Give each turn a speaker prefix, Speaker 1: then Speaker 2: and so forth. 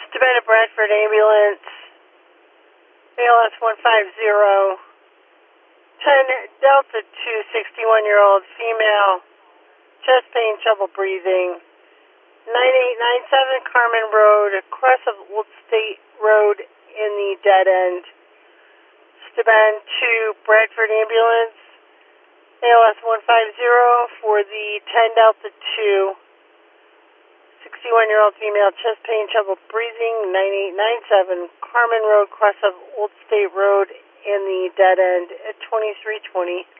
Speaker 1: Steubenville Bradford ambulance, ALS 150, 10 Delta 2, 61-year-old female, chest pain, trouble breathing, 9897 Carmen Road, cross of Old State Road in the dead end. Steuben 2 Bradford ambulance, ALS 150 for the 10 Delta 2, 61-year-old female, chest pain, trouble breathing, 9897 Carmen Road, cross of Old State Road in the dead end at 2320.